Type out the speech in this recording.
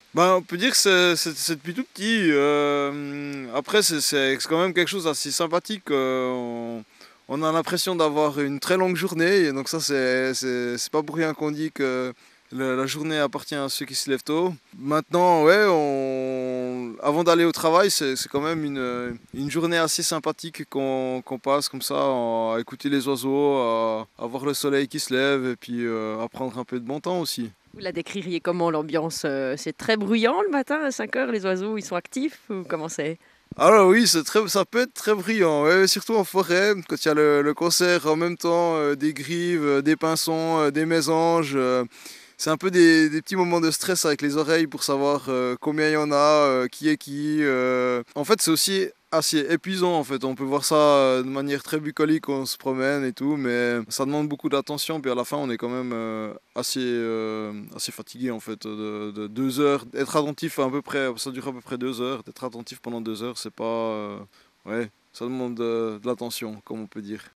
Ben, on peut dire que c'est depuis tout petit. Après, c'est quand même quelque chose d'assez sympathique. On a l'impression d'avoir une très longue journée. Et donc ça, c'est pas pour rien qu'on dit que la journée appartient à ceux qui se lèvent tôt. Maintenant, ouais, avant d'aller au travail, c'est quand même une journée assez sympathique qu'on passe comme ça, à écouter les oiseaux, à voir le soleil qui se lève et puis à prendre un peu de bon temps aussi. Vous la décririez comment l'ambiance? C'est très bruyant le matin à 5 heures, les oiseaux, ils sont actifs ou comment c'est? Alors oui, ça peut être très brillant, ouais, surtout en forêt, quand il y a le concert en même temps des grives, des pinsons, des mésanges. C'est un peu des petits moments de stress avec les oreilles pour savoir combien il y en a, qui est qui. En fait, c'est aussi assez épuisant en fait. On peut voir ça de manière très bucolique quand on se promène et tout, mais ça demande beaucoup d'attention. Puis à la fin, on est quand même assez fatigué en fait. De 2 heures, être attentif à peu près, ça dure à peu près 2 heures. D'être attentif pendant 2 heures, c'est pas, ouais, ça demande de l'attention, comme on peut dire.